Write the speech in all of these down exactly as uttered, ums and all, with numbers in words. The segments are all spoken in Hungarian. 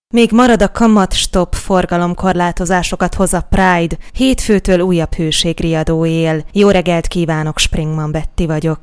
Még marad a kamat-stop forgalomkorlátozásokat hoz a Pride, hétfőtől újabb hőségriadó él. Jó reggelt kívánok, Springman Betty vagyok.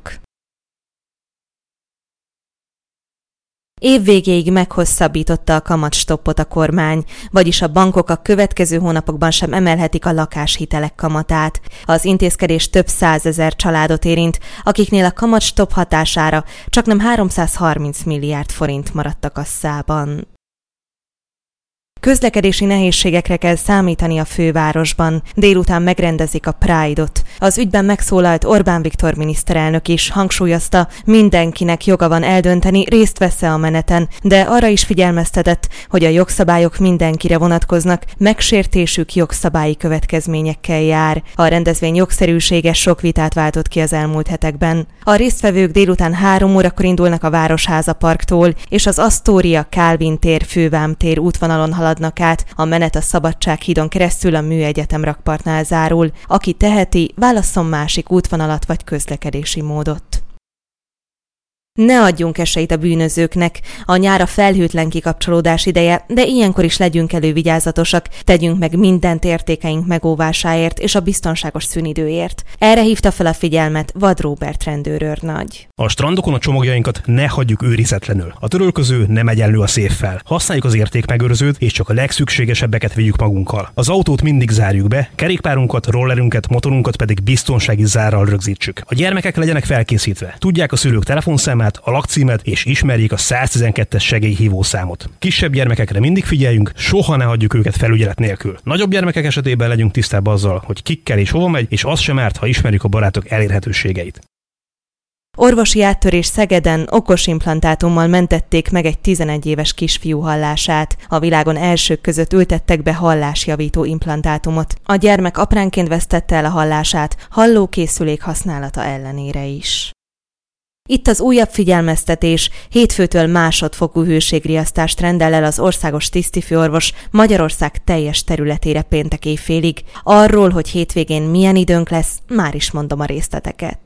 Évvégéig meghosszabbította a kamatstoppot a kormány, vagyis a bankok a következő hónapokban sem emelhetik a lakáshitelek kamatát. Az intézkedés több százezer családot érint, akiknél a kamatstopp hatására csaknem háromszázharminc milliárd forint maradt a kasszában. Közlekedési nehézségekre kell számítani a fővárosban. Délután megrendezik a Pride-ot. Az ügyben megszólalt Orbán Viktor miniszterelnök is hangsúlyozta, mindenkinek joga van eldönteni, részt vesz-e a meneten, de arra is figyelmeztetett, hogy a jogszabályok mindenkire vonatkoznak, megsértésük jogszabályi következményekkel jár. A rendezvény jogszerűsége sok vitát váltott ki az elmúlt hetekben. A résztvevők délután három órakor indulnak a Városháza Parktól, és az Asztória Kálvin tér Fővám tér útvonalon haladnak át, a menet a Szabadsághídon keresztül a Műegyetem rakpartnál zárul. Aki teheti, válasszon másik útvonalat vagy közlekedési módot. Ne adjunk esélyt a bűnözőknek, a nyár a felhőtlen kikapcsolódás ideje, de ilyenkor is legyünk elővigyázatosak, tegyünk meg mindent értékeink megóvásáért és a biztonságos szünidőért. Erre hívta fel a figyelmet Vad Róbert rendőrőrnagy. A strandokon a csomagjainkat ne hagyjuk őrizetlenül. A törölköző nem egyenlő a széffel. Használjuk az értékmegőrzőt, és csak a legszükségesebbeket vigyük magunkkal. Az autót mindig zárjuk be, kerékpárunkat, rollerünket, motorunkat pedig biztonsági zárral rögzítsük. A gyermekek legyenek felkészítve. Tudják a szülők telefonszámát, a lakcímet, és ismerjék a száz tizenkettes segélyhívó számot. Kisebb gyermekekre mindig figyeljünk, soha ne hagyjuk őket felügyelet nélkül. Nagyobb gyermekek esetében legyünk tisztában azzal, hogy kikkel és hova megy, és az sem árt, ha ismerjük a barátok elérhetőségeit. Orvosi áttörés Szegeden okos implantátummal mentették meg egy tizenegy éves kisfiú hallását. A világon elsők között ültettek be hallásjavító implantátumot. A gyermek apránként vesztette el a hallását, hallókészülék használata ellenére is. Itt az újabb figyelmeztetés, hétfőtől másodfokú hőségriasztást rendel el az országos tisztifőorvos Magyarország teljes területére péntek éjfélig. Arról, hogy hétvégén milyen időnk lesz, már is mondom a részleteket.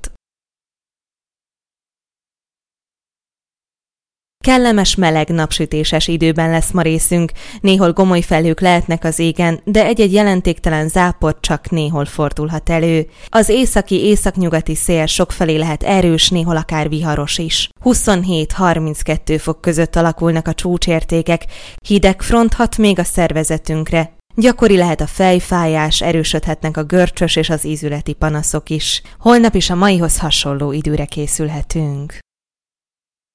Kellemes, meleg, napsütéses időben lesz ma részünk, néhol gomoly felhők lehetnek az égen, de egy-egy jelentéktelen zápor csak néhol fordulhat elő. Az északi északnyugati szél sokfelé lehet erős, néhol akár viharos is. huszonhét-harminckettő fok között alakulnak a csúcsértékek, hideg front hat még a szervezetünkre. Gyakori lehet a fejfájás, erősödhetnek a görcsös és az ízületi panaszok is. Holnap is a maihoz hasonló időre készülhetünk.